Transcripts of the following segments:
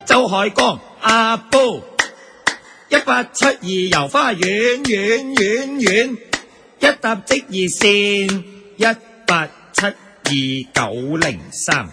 周海光阿煲1872遊花園園一搭即熱線1872-903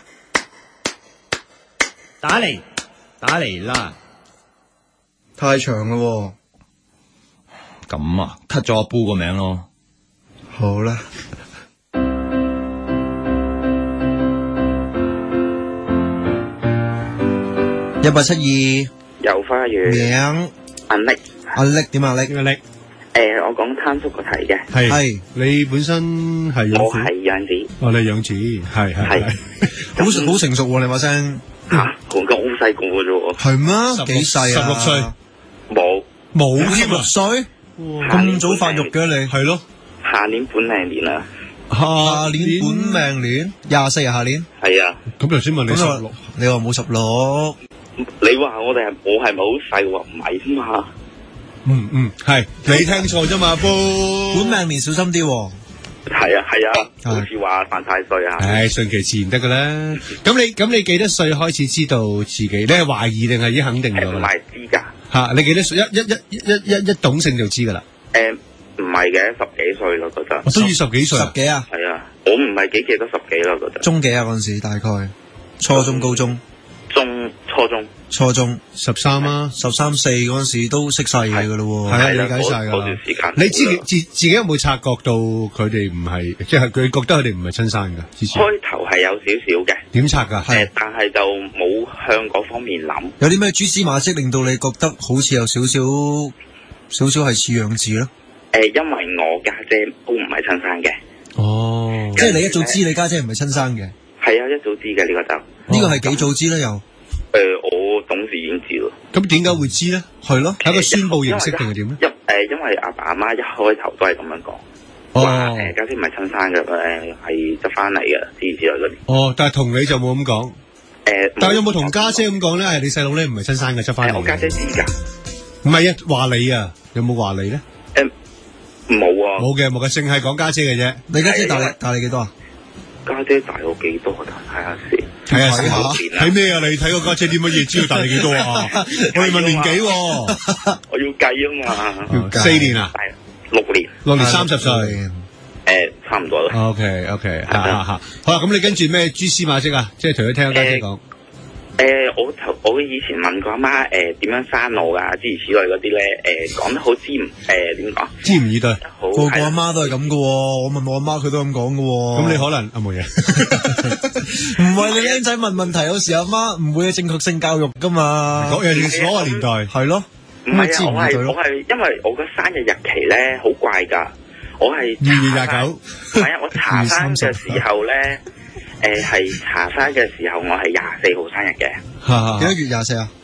打嚟啦。 太長啦喎。 咁啊 cut 咗阿煲個名咯。 好啦。1872 遊花園名阿力點啊？阿力我講攤叔個題嘅。 係你本身係養子？ 我係養子。 哦，你養子係好成熟喎，你把聲吓，講好細個嘅啫喎。 係咩？幾細啊 ？16歲。 冇添6歲，咁早發育嘅你？ 係咯。 下年本命年啊。 下年本命年24啊，下年。 係啊。 咁頭先問你16， 你話冇16。 你話我係咪好細？我話唔係啫嘛。 係你聽錯啫嘛，煲。 本命年小心啲喎。 係啊，好似話犯太歲啊。 順其自然得噶啦。咁你幾多歲開始知道自己？你係懷疑定係已經肯定咗？ 唔係知噶。 吓，你幾多歲？一懂性就知噶啦。 唔係嘅，10幾歲咯，覺得。 我都要10幾歲。 10幾啊？ 係啊，我唔係幾記得10幾咯，覺得。 中幾啊？嗰陣時大概初中、高中。初中 13啊 ，13、4嗰陣時都識晒嘢噶咯喎。 係啊，理解晒噶。 嗰段時間。 你自己有冇察覺到佢哋唔係，即係佢覺得佢哋唔係親生噶？之前開頭係有少少嘅。 點察噶？ 但係就冇向嗰方面諗。 有啲咩蛛絲馬跡令到你覺得好似有少少係似樣子咧？ 因為我家姐都唔係親生嘅。 哦， 即係你一早知你家姐唔係親生嘅。 係啊，一早知嘅呢個就。 呢個係幾早知咧？又我懂事已經知咯。 咁點解會知咧？係咯，係一個宣佈形式定係點咧？ 因為阿爸阿媽一開頭都係咁樣講，話家姐唔係親生嘅，係執翻嚟嘅，之類嗰啲。 哦，但係同你就冇咁講。但係有冇同家姐咁講咧？係你細佬咧唔係親生嘅，執翻嚟。 我家姐知㗎。 唔係啊，話你啊，有冇話你咧？ 冇啊。 冇嘅，淨係講家姐嘅啫。 你家姐大你幾多啊？ 家姐大我幾多？睇下先。 睇下睇咩啊？你睇個家姐啲乜嘢知道大你幾多啊？我哋問年紀。 我要計啊嘛。 要4年啊 ？6年。 6年30歲。 差唔多啦。 OK，好啦，咁你跟住咩蛛絲馬跡啊？即係除咗聽家姐講。 我以前問過阿媽點樣生我噶，諸如此類嗰啲咧，講得好點講？ 知唔以對？ 個阿媽都係咁噶，我問我阿媽佢都咁講噶。 咁你可能冇嘢。 唔係你僆仔問問題，有時阿媽唔會有正確性教育噶嘛。 嗰個年代係咯。 唔係啊，我係因為我嘅生日日期咧好怪噶，我係 2月29。 唔係啊，我查翻嘅時候咧。係查翻嘅時候，我係24號生日嘅。 幾多月24啊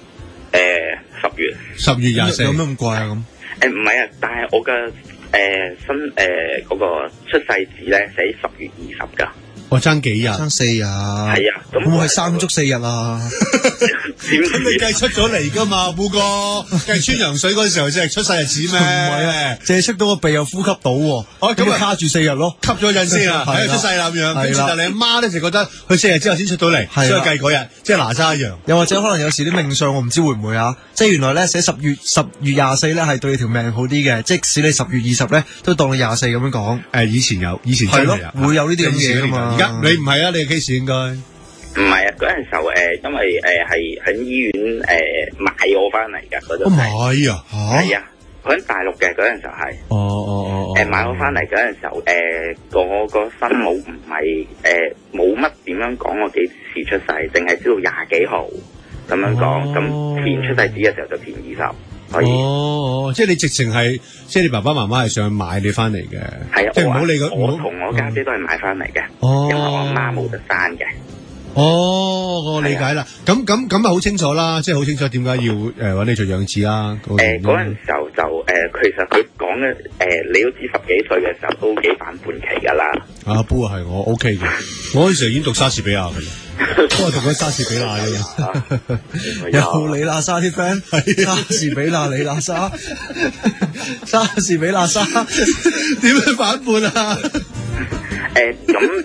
？10月。 10月24。 有咩咁怪啊？咁？ 唔係啊，但係我嘅嗰個出世紙咧寫10月20噶。 我爭幾日？ 爭4日。 係啊， 咁我係生足4日啊。 咁你計出咗嚟噶嘛，富哥？計穿羊水嗰時候先係出世日子咩？唔係啊， 淨係出到個鼻又呼吸到喎。咁咪卡住4日咯， 吸咗陣先啊，喺度出世啦咁樣。跟住但你阿媽咧就覺得佢4日之後先出到嚟，所以計嗰日，即係哪吒一樣。 又或者可能有時啲命相我唔知會唔會啊？即係原來咧寫10月24咧係對你條命好啲嘅，即使你10月20咧都當你24咁樣講。 以前真係有， 會有呢啲咁嘢噶嘛？ 而家你唔係啊，你嘅 case 應該。 唔係啊，嗰陣時候因為係喺醫院買我翻嚟㗎嗰陣。 買啊？ 係啊，佢喺大陸嘅嗰陣時候係。買我翻嚟嗰陣時候，我個生母唔係冇乜點樣講我幾時出世，淨係知道20幾號咁樣講。咁填出世紙嘅時候就填20。可以。 即係你直情係，即係你爸爸媽媽係想買你翻嚟嘅。 係啊， 即係唔好理我同我家姐都係買翻嚟嘅。因為我阿媽冇得生嘅。 我理解啦。咁咪好清楚啦，即係好清楚點解要搵你做養子啦。 嗰陣時候就其實佢講嘅你都知10幾歲嘅時候都幾反叛期噶啦。 阿波係我 OK 嘅，我嗰陣時已經讀莎士比亞嘅，都係讀緊莎士比亞嘅。 有李娜莎啲 friend， 莎士比亞李娜莎，莎士比亞莎， 點樣反叛啊？ 咁嗰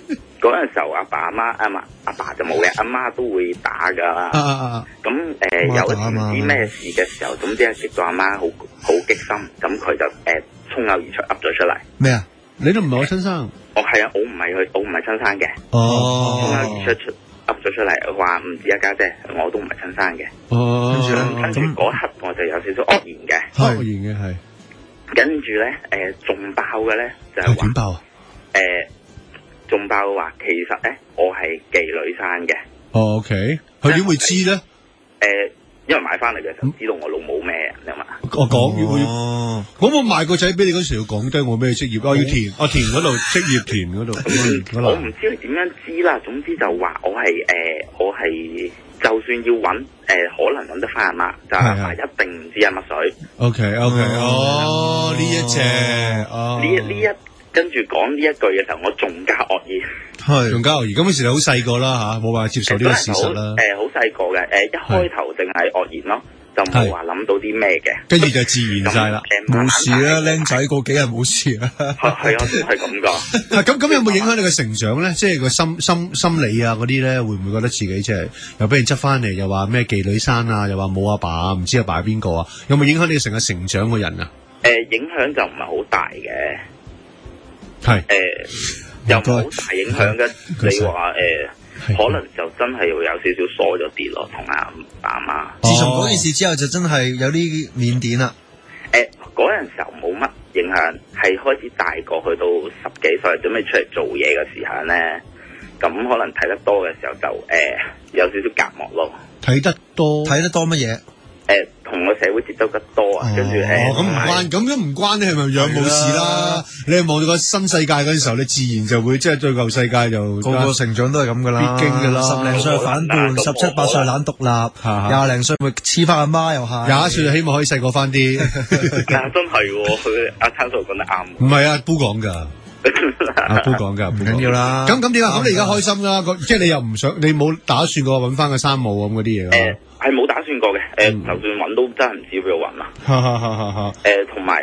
嗰陣時候阿爸阿媽阿爸就冇嘅，阿媽都會打噶。咁有一次唔知咩事嘅時候，總之係食到阿媽好激心，咁佢就衝口而出噏咗出嚟。 咩啊？ 你都唔係我親生？ 係啊，我唔係親生嘅。衝口而出噏咗出嚟，話唔止一家姐，我都唔係親生嘅。跟住嗰刻我就有少少愕然嘅。 愕然嘅係。 跟住咧，仲爆嘅咧就係點爆啊？ 仲爆話其實咧我係妓女生嘅。 OK， 佢點會知咧？ 因為買翻嚟嘅時候知道我老母咩人啊嘛。 我講咁我賣個仔俾你嗰時要講低我咩職業啊？要填嗰度職業填嗰度。 我唔知佢點樣知啦。總之就話我係就算要揾可能揾得翻阿媽，就係話一定唔知係乜水。 OK， 呢一隻呢一跟住講呢一句嘅時候，我仲加愕然。 係仲加愕然。咁嗰時你好細個啦嚇，冇辦法接受呢個事實啦。 好細個嘅，一開頭淨係愕然咯，就冇話諗到啲咩嘅。 跟住就自然晒啦， 冇事啦，僆仔過幾日冇事啦。 係啊，都係咁噶。 咁有冇影響你嘅成長咧？即係個心理啊嗰啲咧，會唔會覺得自己即係又俾人執翻嚟，又話咩妓女生啊，又話冇阿爸，唔知阿爸係邊個啊？有冇影響你成個成長嘅人啊？ 影響就唔係好大嘅。 係又唔係好大影響嘅。你話可能就真係會有少少疏咗啲咯，同阿爸阿媽。 自從嗰件事之後，就真係有啲腼腆啦。 嗰陣時候冇乜影響，係開始大個去到10幾歲，準備出嚟做嘢嘅時候咧，咁可能睇得多嘅時候就有少少隔膜咯。 睇得多乜嘢？ 同個社會接觸得多啊，跟住咁唔關，咁唔關你係咪仰慕事啦？你望到個新世界嗰陣時候，你自然就會即係對舊世界就個成長都係咁噶啦， 必經噶啦。 10零歲反叛，17、18歲懶獨立，20零歲咪黐翻阿媽又係 ，21歲就希望可以細個翻啲。 真係喎，阿燦嫂講得啱。 唔係啊，都講㗎。都講㗎，唔緊要啦。 咁點啊？咁你而家開心啦，即係你又唔想，你冇打算過揾翻個山姆咁嗰啲嘢咯？ 係冇打算過嘅。就算揾都真係唔知邊度揾啦。同埋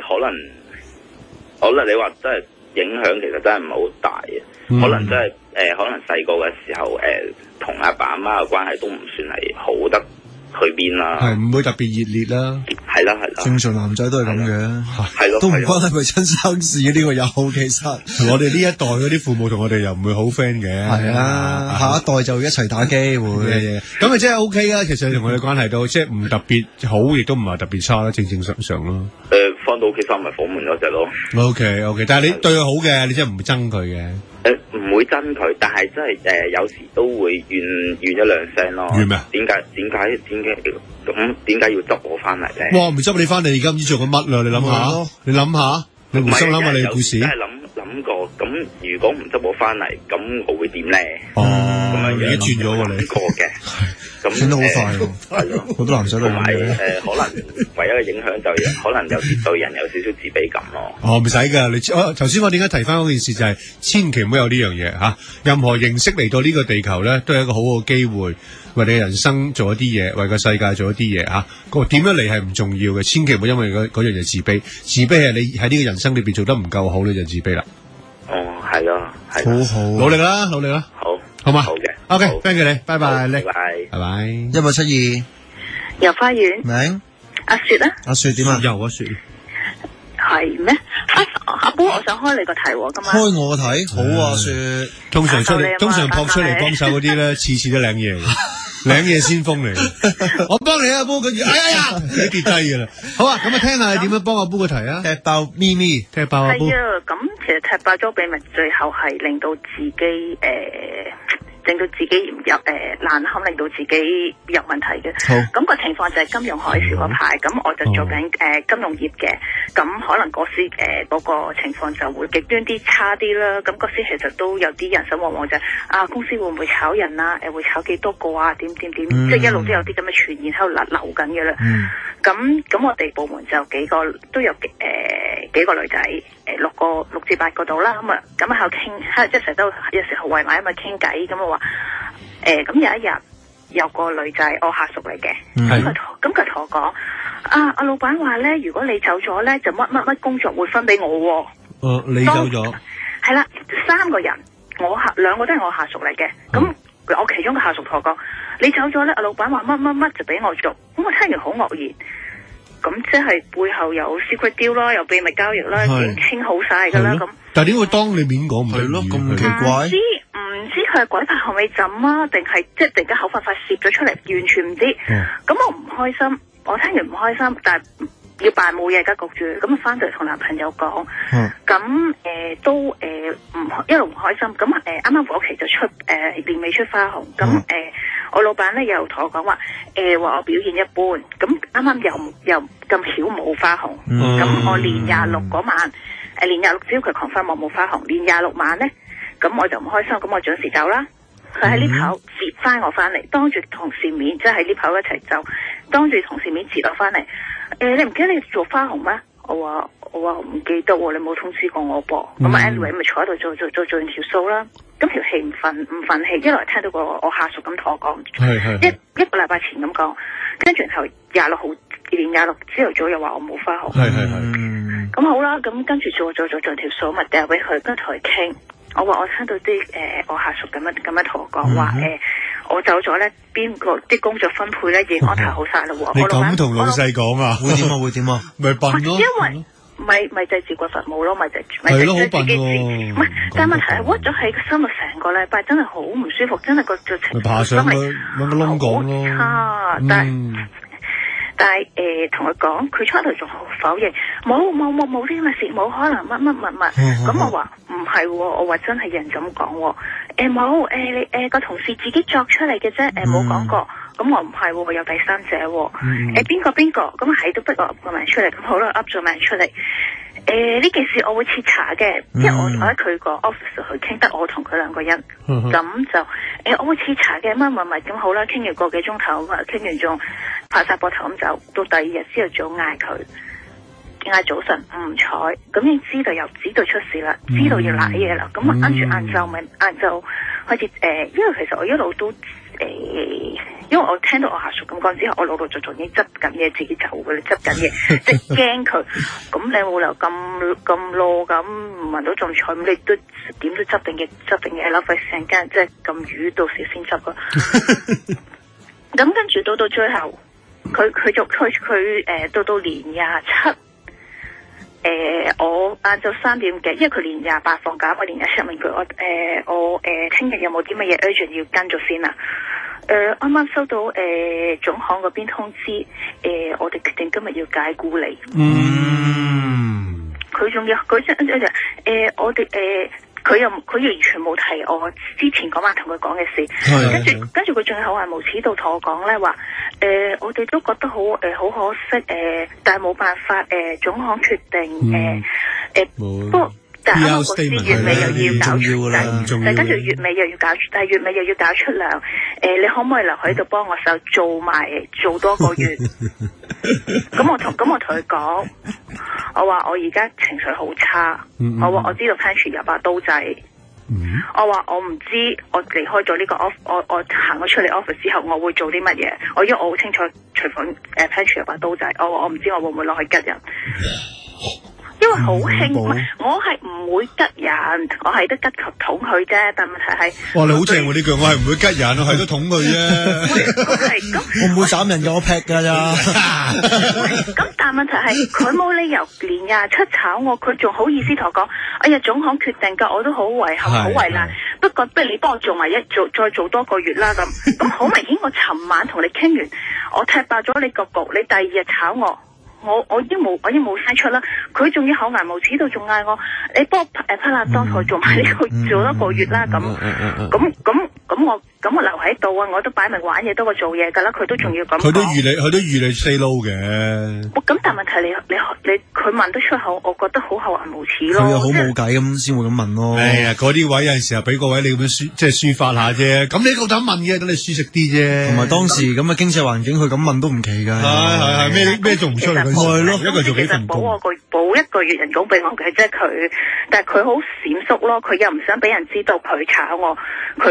可能你話真係影響，其實真係唔係好大嘅。可能真係可能細個嘅時候同阿爸阿媽嘅關係都唔算係好得去邊啦。 係唔會特別熱烈啦。 係啦， 正常男仔都係咁嘅， 係咯， 都唔關係咪親生事嘅呢個有其實。 我哋呢一代嗰啲父母同我哋又唔會好 friend 嘅。 係啊，下一代就一齊打機會。 咁啊，真係 OK 啊。其實同我哋關係都即係唔特別好，亦都唔係特別差啦，正正常常咯。 翻到屋企閂埋房門嗰隻咯。 OK， 但係你對佢好嘅，你真係唔會憎佢嘅。 唔會憎佢，但係真係有時都會怨一兩聲咯。 怨咩？ 點解要執我翻嚟咧？ 哇！唔執你翻嚟，而家唔知做緊乜啦？你諗下，你回心諗下你嘅故事。 真係諗過，咁如果唔執我翻嚟，咁我會點咧？ 咁樣已經轉咗喎，你過嘅，咁轉得好快喎。係咯，好多男仔都同埋可能唯一嘅影響就可能有時對人有少少自卑感咯。 唔使㗎，你頭先我點解提翻嗰件事就係千祈唔好有呢樣嘢嚇。任何形式嚟到呢個地球咧，都係一個好好嘅機會。為你人生做一啲嘢，為個世界做一啲嘢嚇。點樣嚟係唔重要嘅，千祈唔好因為嗰樣嘢自卑。自卑係你喺呢個人生裏邊做得唔夠好，你就自卑啦。 係咯， 好好， 努力啦，好嘛？ 好嘅 ，OK，thank you 你，拜拜， 拜拜。 1872 遊花園名阿雪啊， 阿雪點啊？ 遊阿雪係咩？阿波，我想開你個題喎，今日開我個題，好啊，雪。 通常撲出嚟幫手嗰啲咧，次次都領嘢。領嘢先鋒嚟，我幫你啊，波，跟住，哎呀，你跌低噶啦。好啊，咁啊，聽下你點樣幫阿波個題啊？踢爆咪咪，踢爆阿波。 係啊，咁其實踢爆咗秘密，最後係令到自己整到自己難堪，令到自己有問題嘅。好，咁個情況就係金融海嘯嗰排，咁我就做緊金融業嘅，咁可能嗰時嗰個情況就會極端啲差啲啦。咁嗰時其實都有啲人心惶惶就公司會唔會炒人啊？會炒幾多個啊？點，即係一路都有啲咁嘅傳言喺度流緊嘅啦。咁我哋部門就都有幾個女仔6至8個度啦。咁喺度傾，即係成日都有時候圍埋傾偈咁。話咁有一日有個女仔，我下屬嚟嘅，咁佢同我講阿老闆話咧，如果你走咗咧，就乜工作會分俾我。 你走咗？ 係啦，3個人兩個都係我下屬嚟嘅，咁我其中個下屬同我講，你走咗咧，老闆話乜乜乜就俾我做，咁我聽完好愕然。咁即係背後有 secret deal 啦，有秘密交易啦，已經傾好晒噶啦咁。 但係點會當你面講唔係咯？ 咁奇怪。 唔知佢係鬼拍後尾枕啊，定係即係突然間口快快攝咗出嚟，完全唔知。咁我唔開心，我聽完唔開心，但係要扮冇嘢㗎焗住，咁啊翻到嚟同男朋友講，咁都唔一路唔開心。咁啱啱嗰期就出年尾出花紅，咁我老闆咧又同我講話，話我表現一般，咁啱啱又咁巧冇花紅，咁我年26嗰晚，年26只要佢 confirm 我冇花紅，年26晚咧，咁我就唔開心，咁我準時走啦。佢喺呢口接翻我翻嚟，當住同事面，即係喺呢口一齊走，當住同事面接我翻嚟。你唔記得你做花紅咩？我話唔記得喎，你冇通知過我噃。咁anyway 咪坐喺度做完條數啦。咁條氣唔憤氣，一來聽到我下屬咁同我講，一個禮拜前咁講，跟住然後年26朝頭早又話我冇花紅。咁好啦，咁跟住做條數咪掉俾佢，跟住同佢傾。我話我聽到啲我下屬咁樣同我講話我走咗咧，邊個啲工作分配咧已經安排好晒啦喎。 你咁同老細講啊？ 會點啊？咪笨咯。 因為咪就係自掘墳墓咯，咪就係咯，好笨喎。 唔係，但係問題係屈咗喺個心度成個禮拜，真係好唔舒服，真係個情緒爬上去揾個窿講咯。 差，但係同佢講，佢出嚟仲好否認，冇啲咁嘅事，冇可能乜。咁我話唔係喎，我話真係有人咁講喎。冇你個同事自己作出嚟嘅啫，冇講過。咁我唔係喎，有第三者喎。邊個？咁係都逼我噏個名出嚟，咁好啦，噏咗名出嚟。呢件事我會徹查嘅，因為我喺佢個 office 去傾得我同佢兩個人，咁就我會徹查嘅，乜咁好啦，傾完個幾鐘頭，傾完仲拍晒膊頭咁走，到第二日朝頭早嗌早晨唔睬，咁已經知道出事啦，知道要賴嘢啦，咁跟住晏晝開始因為其實我一路都因為我聽到我下屬咁講之後，我陸陸續續已經執緊嘢自己走嘅，執緊嘢，即係驚佢。咁你冇理由咁囉咁聞到仲菜，咁你都點都執定嘢啦，費事成間即係咁魚到時先執咯。咁跟住到最後，佢到年27。我晏晝3點幾，因為佢年28放假，我年27問佢我聽日有冇啲乜嘢 urgent 要跟咗先啊？啱啱收到總行嗰邊通知，我哋決定今日要解僱你。佢仲要我哋佢完全冇提我之前嗰晚同佢講嘅事，跟住佢仲有厚顏無恥到同我講咧話，我哋都覺得好可惜，但係冇辦法，總行決定不過但係個司月尾又要搞出糧，但跟住月尾又要搞出糧，你可唔可以留喺度幫我手做多個月？咁我同佢講，我話我而家情緒好差，我話我知道 pantry 有把刀仔，我話我唔知我離開咗呢個 office，我行咗出嚟 office 之後我會做啲乜嘢，因為我好清楚廚房pantry 有把刀仔，我話我唔知我會唔會落去吉人。因為好興，我係唔會吉人，我係得吉佢捅佢啫。但問題係， 哇你好正喎呢句，我係唔會吉人，我係都捅佢啫。 我唔會斬人嘅，我劈噶咋。 咁但問題係，佢冇理由年27炒我，佢仲好意思同我講，哎呀總行決定噶，我都好遺憾，好為難。不過不如你幫我做埋再做多個月啦咁。咁好明顯，我尋晚同你傾完，我踢爆咗你個局，你第二日炒我。我已經冇嘥出啦，佢仲要厚顏無恥到仲嗌我，你幫我拍爛當台做埋呢個做一個月啦咁我留喺度啊，我都擺明玩嘢多過做嘢噶啦，佢都仲要咁講。 佢都預你 say no 嘅。 咁但係問題你佢問得出口，我覺得好厚顏無恥咯。 佢又好冇計咁先會咁問咯。 哎呀，嗰啲位有陣時候俾個位你咁樣即係抒發下啫。咁你夠膽問嘅，等你舒適啲啫。同埋當時咁嘅經濟環境，佢咁問都唔奇㗎。 係咩做唔出嚟？ 係咯， 一個做幾份工。 補一個月人工俾我嘅，即係佢，但係佢好閃縮咯。佢又唔想俾人知道佢炒我，我終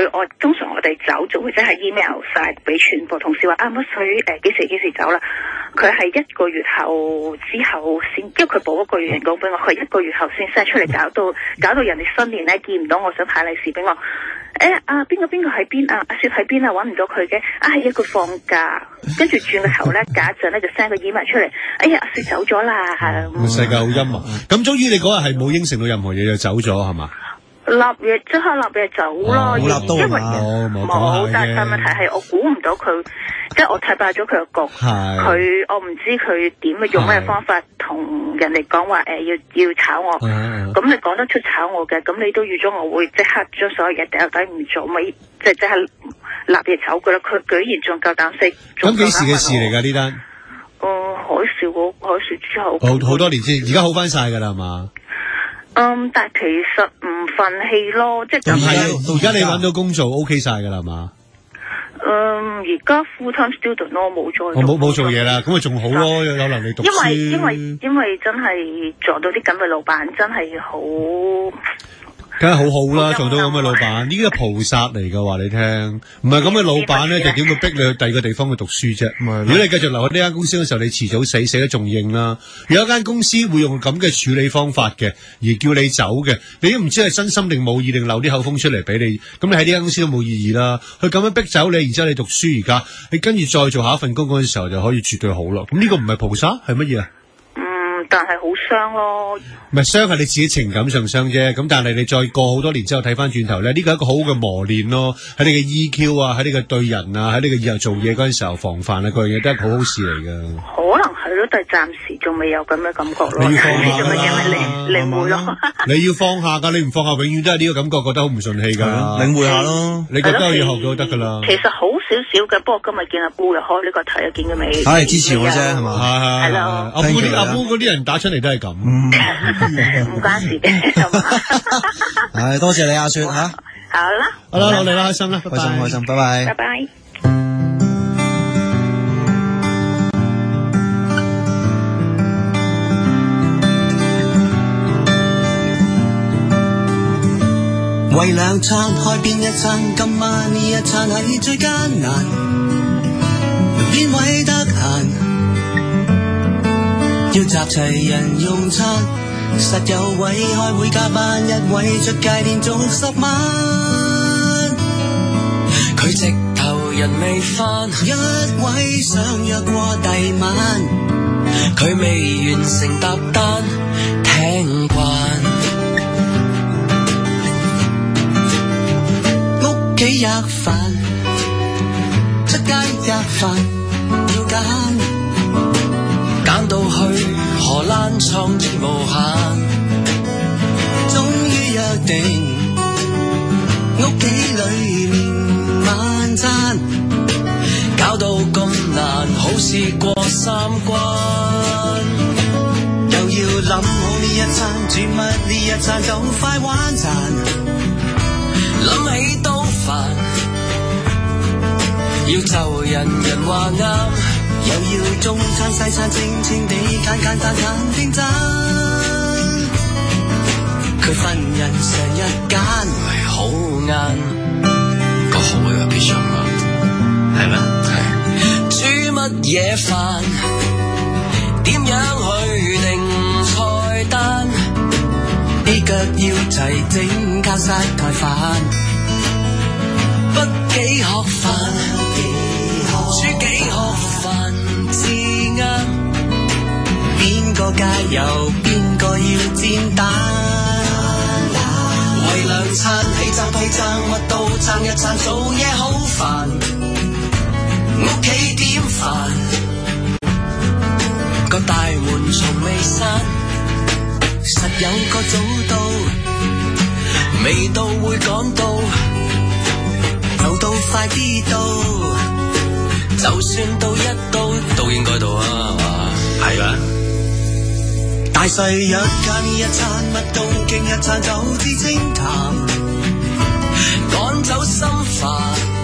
通常我哋走就會即係 email 晒俾全部同事話乜水幾時走啦。佢係1個月後之後先，因為佢補1個月人工俾我，佢1個月後先 send 出嚟，搞到人哋新年咧見唔到我想派利是俾我。邊個喺邊啊？阿雪喺邊啊？揾唔到佢嘅，係佢放假，跟住轉個頭咧，隔一陣咧就 send 個 email 出嚟，阿雪走咗啦。 世界好陰啊！咁終於你嗰日係冇應承到任何嘢就走咗係嘛？ 即刻立嘢走咯，因為冇，但問題係我估唔到佢，即係我踢爆咗佢個局，我唔知佢點用咩方法同人哋講話要炒我，咁你講得出炒我嘅，咁你都預咗我會即刻將所有嘢掉低唔做，咪即係立嘢炒佢啦。佢居然仲夠膽死， 咁幾時嘅事嚟㗎呢單？海嘯之後好多年先，而家好翻晒㗎啦係嘛？ 但係其實唔忿氣咯，即係而家你揾到工做 OK 晒㗎啦嘛？ 而家 full time student 咯，冇做嘢啦，咁咪仲好咯，有能力讀書。 因為真係撞到啲咁嘅老闆，真係好。 梗係好好啦，撞到咁嘅老闆，呢個菩薩嚟㗎話你聽，唔係咁嘅老闆咧，就點會逼你去第二個地方去讀書啫？如果你繼續留喺呢間公司嘅時候，你遲早死得仲應啦。有一間公司會用咁嘅處理方法嘅，而叫你走嘅，你都唔知係真心定冇意定漏啲口風出嚟俾你，咁你喺呢間公司都冇意義啦。佢咁樣逼走你，然之後你讀書而家，你跟住再做下一份工嗰陣時候就可以絕對好啦。咁呢個唔係菩薩係乜嘢啊？ 但係好傷咯， 唔係傷係你自己情感上傷啫。咁但係你再過好多年之後睇翻轉頭咧，呢個係一個好嘅磨練咯。喺你嘅 EQ 啊，喺你嘅對人啊，喺你嘅以後做嘢嗰陣時候防範啊，嗰樣嘢都係好好事嚟㗎。 可能係咯，但係暫時仲未有咁嘅感覺咯。你要放下啦，領會咯。 你要放下㗎，你唔放下永遠都係呢個感覺，覺得好唔順氣㗎。 領會下咯， 你覺得有嘢學到得㗎啦。 其實好少少嘅，不過今日見阿姑又開呢個題，見咗未？ 係支持我啫，係嘛？ 係咯。 阿姑嗰啲人打出嚟都係咁。 唔關事嘅， 係多謝你阿雪吓。 好啦， 好啦，我哋啦，開心啦， 開心，拜拜， 拜拜。 為兩餐開邊一餐，今晚呢一餐係最艱難，邊位得閒？要集齊人用餐，實有位開會加班，一位出街連續10晚。佢直頭人未返，一位想約過第晚，佢未完成搭單，聽慣。屋企吔飯，出街吔飯，要揀到去荷蘭創意無限，終於約定屋企裏面晚餐，搞到咁難，好似過3關，又要諗好呢一餐煮乜，呢一餐就快玩殘，諗起都煩，要就人話啱，又要中餐西餐清清地簡單拼爭，佢份人成日揀係好晏，個好嘅必須嘛，係咩？係煮乜嘢飯，點樣去定菜單，啲腳要齊整靠晒台飯，不幾學飯，煮幾學飯至啱，邊個戒油邊個要煎蛋，為兩餐起爭批爭乜都爭一餐，做嘢好煩，屋企點飯，個大門從未閂，實有個早到，未到會趕到，就到快啲到，就算到一到都應該到啊，係嘛？大細一家呢一餐乜都經一餐就知清談，趕走心煩，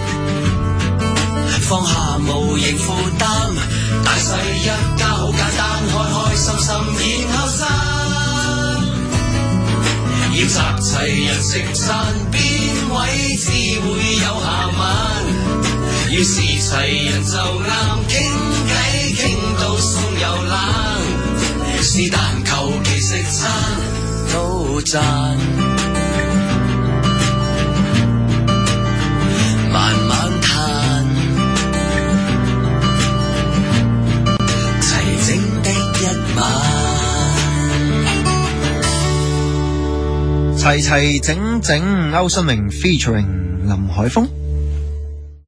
放下無形負擔，大細一家好簡單，開開心心然後散，要集齊人食餐邊位只會有下文，要是齊人就啱，傾偈傾到餸又冷，是但求其食餐都讚，慢慢嘆，齊整的一晚。 齊齊整整，歐新明 featuring 林海峰。